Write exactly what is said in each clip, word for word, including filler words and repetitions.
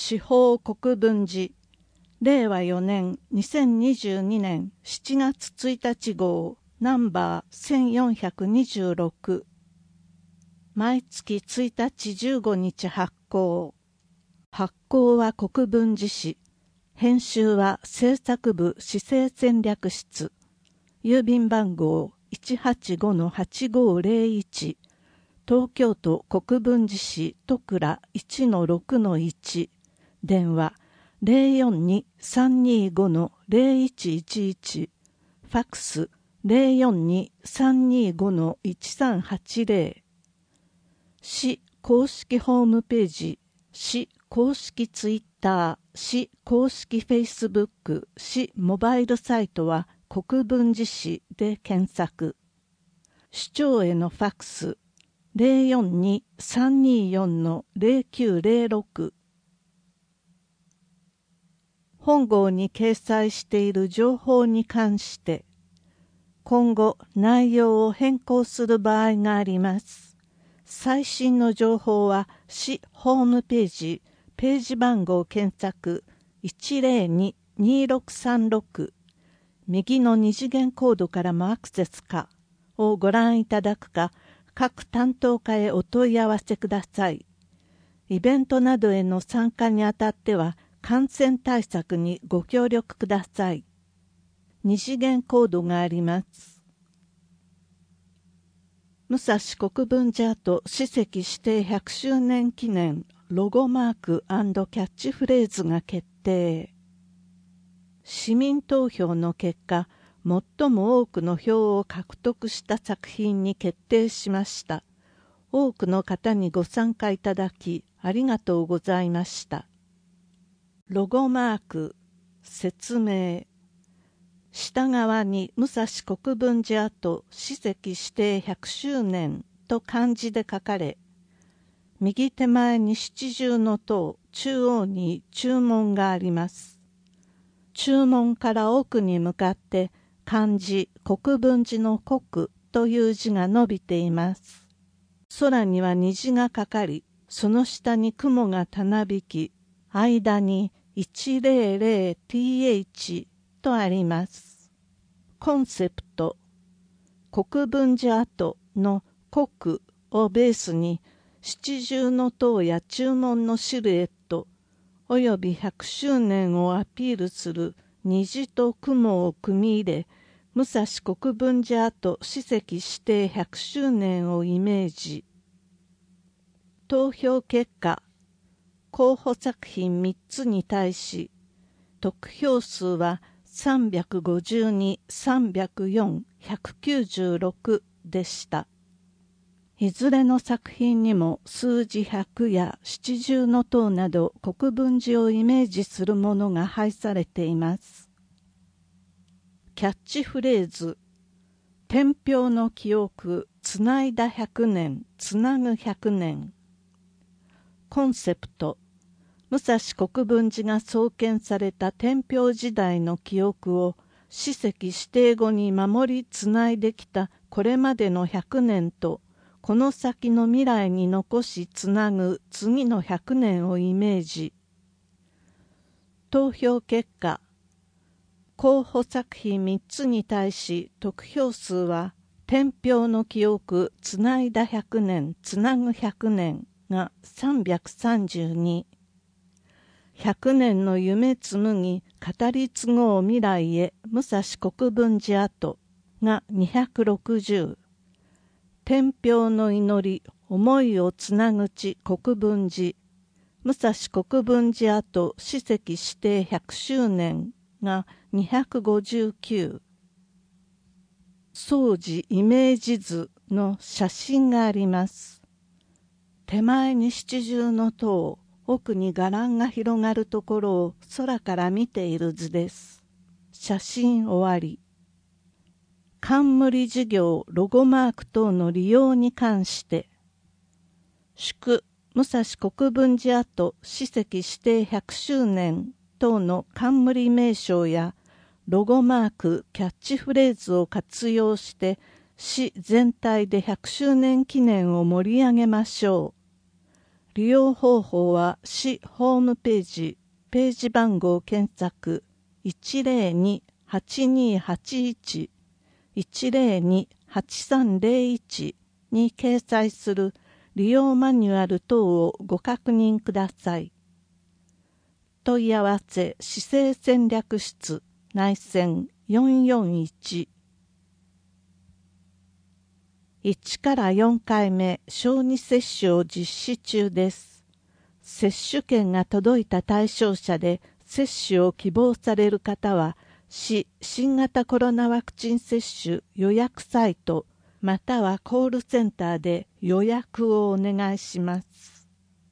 司法国分寺れいわよねんにせんにじゅうにねんしちがつついたち号ナンバーせんよんひゃくにじゅうろく、毎月ついたちじゅうごにち発行。発行は国分寺市、編集は制作部市政戦略室、郵便番号 いちはちごのはちごぜろいち、東京都国分寺市戸倉 いちのろくのいち、電話 ゼロよんに さんにごのゼロいちいちいち、ファックス ゼロよんに さんにごのいちさんはちぜろ、市公式ホームページ、市公式ツイッター、市公式フェイスブック、市モバイルサイトは国分寺市で検索。市長へのファックスゼロよんに さんによんのゼロきゅうゼロろく。本号に掲載している情報に関して今後内容を変更する場合があります。最新の情報は市ホームページ、ページ番号検索 いちゼロに にろくさんろく、右の二次元コードからもアクセスかをご覧いただくか、各担当課へお問い合わせください。イベントなどへの参加にあたっては感染対策にご協力ください。二次元コードがあります。武蔵国分寺跡史跡指定ひゃくしゅうねん記念ロゴマーク&キャッチフレーズが決定。市民投票の結果、最も多くの票を獲得した作品に決定しました。多くの方にご参加いただきありがとうございました。ロゴマーク、説明。下側に武蔵国分寺跡史跡指定ひゃくしゅうねんと漢字で書かれ、右手前に七重の塔、中央に注文があります。注文から奥に向かって漢字国分寺の国という字が伸びています。空には虹がかかり、その下に雲がたなびき、間に いちぜろぜろティーエイチ とあります。コンセプト、国分寺跡の国をベースに七重の塔や注文のシルエットおよびひゃくしゅうねんをアピールする虹と雲を組み入れ、武蔵国分寺跡史跡指定ひゃくしゅうねんをイメージ。投票結果、候補作品みっつに対し、得票数はさんびゃくごじゅうに、さんびゃくよん、ひゃくきゅうじゅうろくでした。いずれの作品にも数字ひゃくや七重の塔など国分寺をイメージするものが配されています。キャッチフレーズ、天平の記憶、つないだひゃくねん、つなぐひゃくねん。コンセプト、武蔵国分寺が創建された天平時代の記憶を史跡指定後に守りつないできたこれまでのひゃくねんとこの先の未来に残しつなぐ次のひゃくねんをイメージ。投票結果、候補作品みっつに対し得票数は天平の記憶つないだひゃくねんつなぐひゃくねんがさんびゃくさんじゅうに、ひゃくねんの夢紡ぎ語り継ごう未来へ武蔵国分寺跡がにひゃくろくじゅう、天平の祈り思いをつなぐ地国分寺武蔵国分寺跡史跡指定ひゃくしゅうねんがにひゃくごじゅうきゅう、総持イメージ図の写真があります。手前に七重の塔、奥に伽藍が広がるところを空から見ている図です。写真終わり。冠事業ロゴマーク等の利用に関して祝武蔵国分寺跡史跡指定ひゃくしゅうねん等の冠名称やロゴマークキャッチフレーズを活用して市全体でひゃくしゅうねん記念を盛り上げましょう。 利用方法は市ホームページ、ページ番号検索 いちゼロに はちにはちいち いちゼロに はちさんゼロいちに掲載する利用マニュアル等をご確認ください。問い合わせ市政戦略室内線よんよんいち。いちからよんかいめ小児接種を実施中です。接種券が届いた対象者で接種を希望される方は、市新型コロナワクチン接種予約サイトまたはコールセンターで予約をお願いします。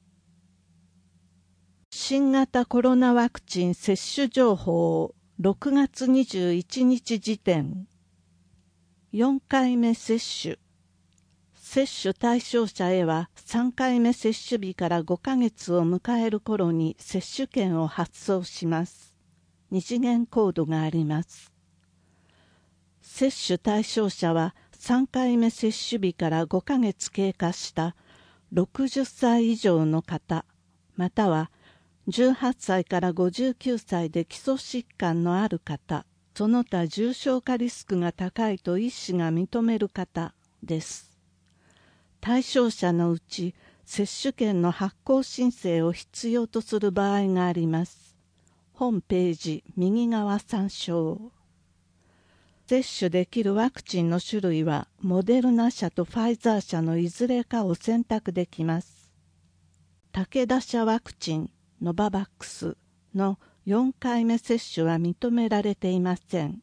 新型コロナワクチン接種情報ろくがつにじゅういちにち時点。よんかいめ接種。接種対象者へはさんかいめ接種日からごかげつを迎える頃に接種券を発送します。二次元コードがあります。接種対象者はさんかいめ接種日からごかげつ経過したろくじゅっさい以上の方、またはじゅうはっさいからごじゅうきゅうさいで基礎疾患のある方、その他重症化リスクが高いと医師が認める方です。対象者のうち接種券の発行申請を必要とする場合があります。本ページ右側参照。接種できるワクチンの種類はモデルナ社とファイザー社のいずれかを選択できます。武田社ワクチンノババックスのよんかいめ接種は認められていません。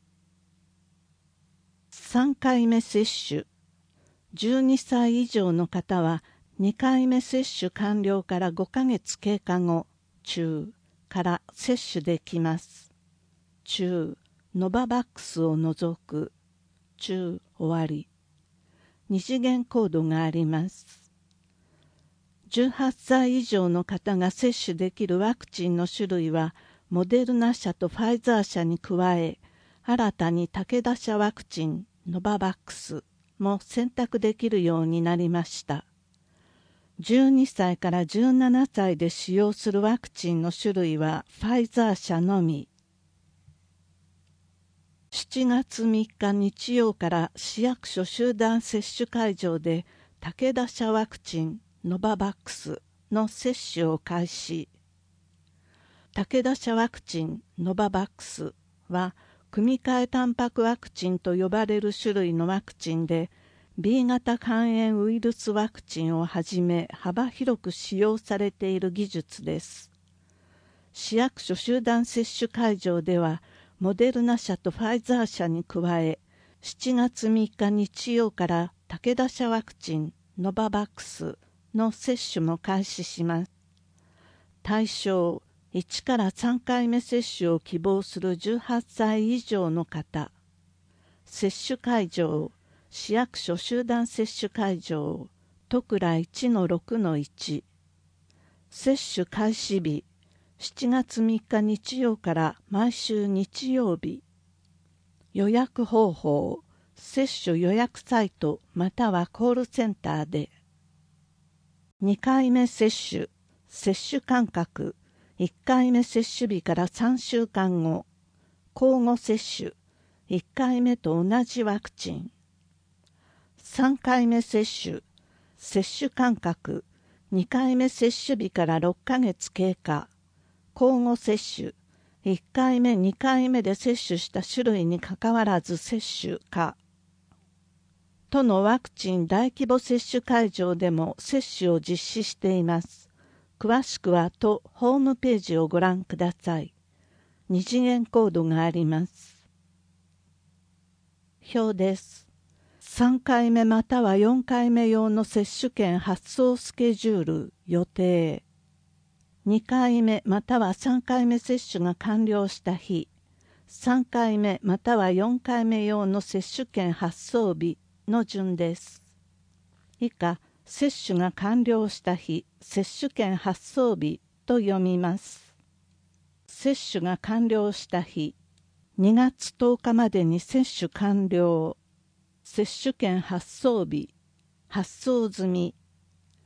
さんかいめ接種。じゅうにさい以上の方はにかいめ接種完了からごかげつ経過後、中から接種できます。中、ノババックスを除く、中、終わり。二次元コードがあります。じゅうはっさい以上の方が接種できるワクチンの種類は、モデルナ社とファイザー社に加え、新たに武田社ワクチン、ノババックスも選択できるようになりました。じゅうにさいからじゅうななさいで使用するワクチンの種類はファイザー社のみ。しちがつみっか日曜から市役所集団接種会場で武田社ワクチンノババックスの接種を開始。武田社ワクチンノババックスは組み換えタンパクワクチンと呼ばれる種類のワクチンで ビー 型肝炎ウイルスワクチンをはじめ幅広く使用されている技術です。市役所集団接種会場ではモデルナ社とファイザー社に加えしちがつみっか日曜から武田社ワクチンノババックスの接種も開始します。対象いちからさんかいめ接種を希望するじゅうはっさい以上の方。接種会場市役所集団接種会場戸倉 いちのろくのいち。接種開始日しちがつみっか日曜から毎週日曜日。予約方法接種予約サイトまたはコールセンターで。にかいめ接種接種間隔いっかいめ接種日からさんしゅうかんご。交互接種いっかいめと同じワクチン。さんかいめ接種接種間隔にかいめ接種日からろっかげつ経過。交互接種いっかいめにかいめで接種した種類にかかわらず接種か。都のワクチン大規模接種会場でも接種を実施しています。詳しくは都ホームページをご覧ください。二次元コードがあります。表です。さんかいめまたはよんかいめ用の接種券発送スケジュール予定。にかいめまたはさんかいめ接種が完了した日。さんかいめまたはよんかいめ用の接種券発送日の順です。以下、接種が完了した日、接種券発送日と読みます。接種が完了した日、にがつとおかまでに接種完了。接種券発送日、発送済み。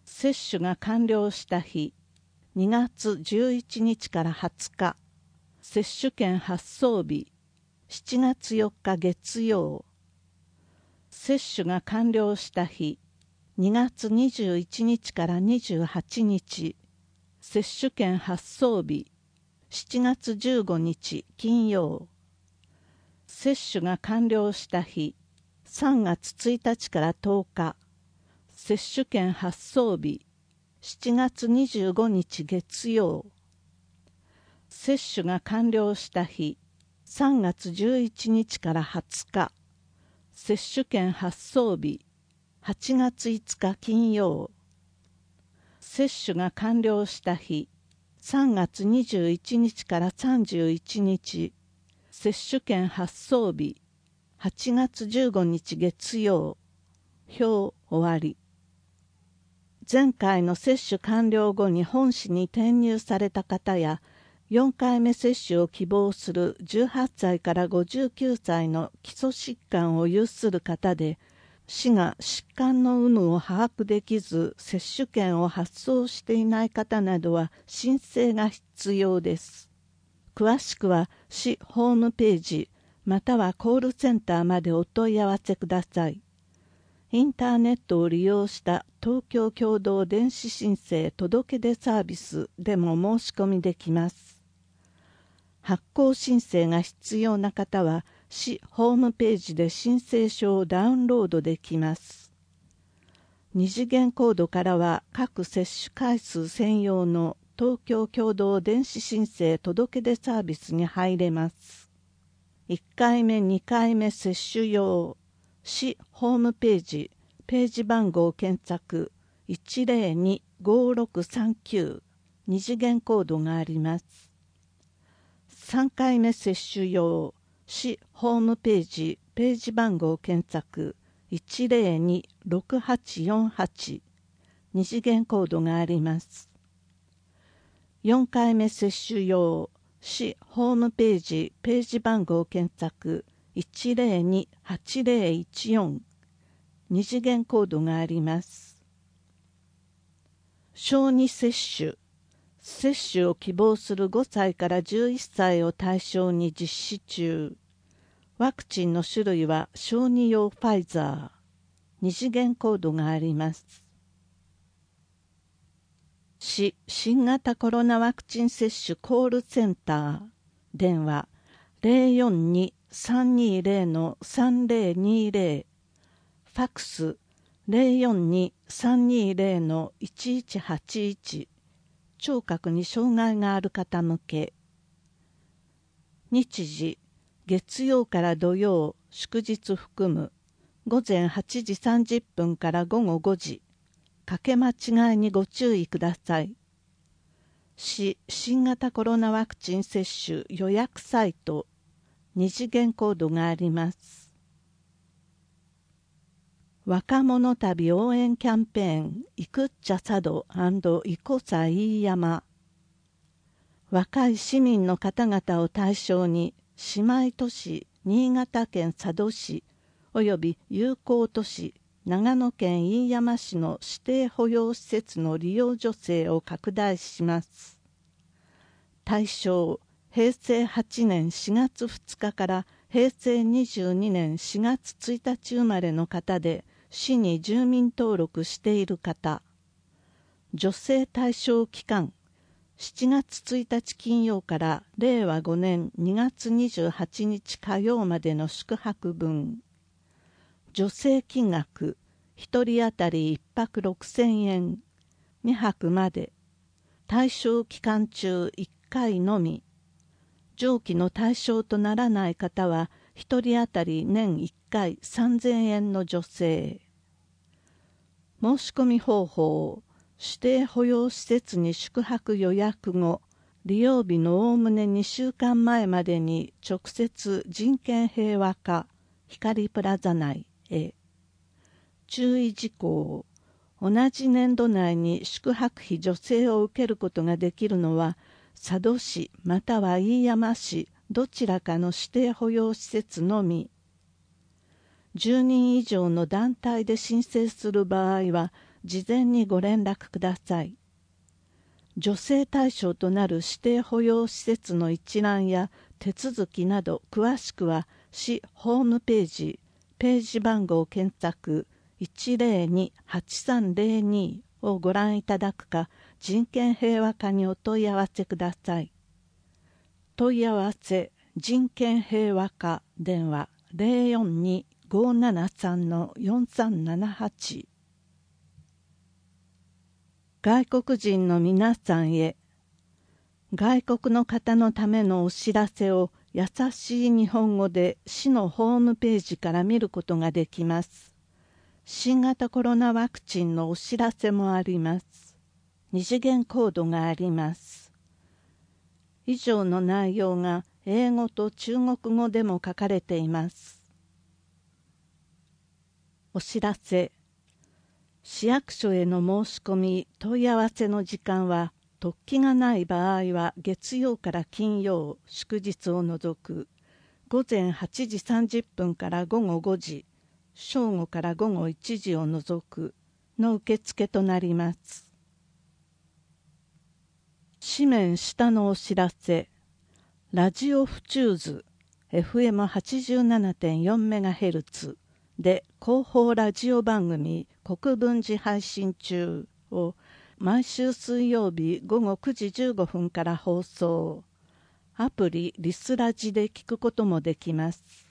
接種が完了した日、にがつじゅういちにちからはつか、接種券発送日、しちがつよっか月曜。接種が完了した日、にがつにじゅういちにちからにじゅうはちにち、接種券発送日、しちがつじゅうごにち金曜。接種が完了した日、さんがつついたちからとおか、接種券発送日、しちがつにじゅうごにち月曜。接種が完了した日、さんがつじゅういちにちからはつか、接種券発送日、はちがついつか金曜。接種が完了した日、さんがつにじゅういちにちからさんじゅういちにち、接種券発送日、はちがつじゅうごにち月曜。表終わり。前回の接種完了後に本市に転入された方や、よんかいめ接種を希望するじゅうはっさいからごじゅうきゅうさいの基礎疾患を有する方で、市が疾患の有無を把握できず接種券を発送していない方などは申請が必要です。詳しくは市ホームページまたはコールセンターまでお問い合わせください。インターネットを利用した東京共同電子申請届出サービスでも申し込みできます。発行申請が必要な方は市ホームページで申請書をダウンロードできます。二次元コードからは各接種回数専用の東京共同電子申請届出サービスに入れます。いっかいめにかいめ接種用、市ホームページ、ページ番号検索 いちぜろにごろくさんきゅう、二次元コードがあります。さんかいめ接種用、市ホームページ、ページ番号検索 いちぜろにろくはちよんはち、二次元コードがあります。よんかいめ接種用、市ホームページ、ページ番号検索いちぜろにはちぜろいちよん、二次元コードがあります。小児接種、接種を希望するごさいからじゅういっさいを対象に実施中。ワクチンの種類は小児用ファイザー。二次元コードがあります。市新型コロナワクチン接種コールセンター。電話 ゼロよんに さんにゼロ のさんぜろにゼロ。ファックス ゼロよんに さんにゼロ のいちいちはちいち。聴覚に障害がある方向け。日時、月曜から土曜、祝日含む、ごぜんはちじさんじゅっぷんからごごごじ。かけ間違いにご注意ください。市新型コロナワクチン接種予約サイト、二次元コードがあります。若者旅応援キャンペーンいくっちゃ佐渡&いこさ飯山。若い市民の方々を対象に姉妹都市新潟県佐渡市および友好都市長野県飯山市の指定保養施設の利用助成を拡大します。対象、へいせいはちねんしがつふつかからへいせいにじゅうにねんしがつついたち生まれの方で市に住民登録している方。助成対象期間、しちがつついたち金曜かられいわごねんにがつにじゅうはちにち火曜までの宿泊分。助成金額、ひとり当たりいっぱくろくせんえん。にはくまで。対象期間中いっかいのみ。上記の対象とならない方は、ひとり当たり年いっかいさんぜんえんの助成。申し込み方法、指定保養施設に宿泊予約後、利用日のおおむねにしゅうかんまえまでに直接人権平和課光プラザ内へ。注意事項、同じ年度内に宿泊費助成を受けることができるのは、佐渡市または飯山市どちらかの指定保養施設のみ。じゅうにん以上の団体で申請する場合は、 事前にご連絡ください。助成対象となる指定保養施設の一覧や手続きなど詳しくは市ホームページ、ページ番号検索 いちゼロに はちさんゼロに をご覧いただくか、人権平和課にお問い合わせください。問い合わせ人権平和課電話 ゼロよんに ごーななさん よんさんななはち。外国人の皆さんへ、外国の方のためのお知らせを優しい日本語で市のホームページから見ることができます。新型コロナワクチンのお知らせもあります。二次元コードがあります。以上の内容が英語と中国語でも書かれています。お知らせ。市役所への申し込み問い合わせの時間は突起がない場合は月曜から金曜祝日を除く午前はちじさんじゅっぷんから午後ごじ、正午から午後いちじを除くの受付となります。紙面下のお知らせ。ラジオフチューズ エフエムはちじゅうななてんよんメガヘルツ で広報ラジオ番組国分寺配信中を毎週水曜日午後くじじゅうごふんから放送。アプリリスラジで聞くこともできます。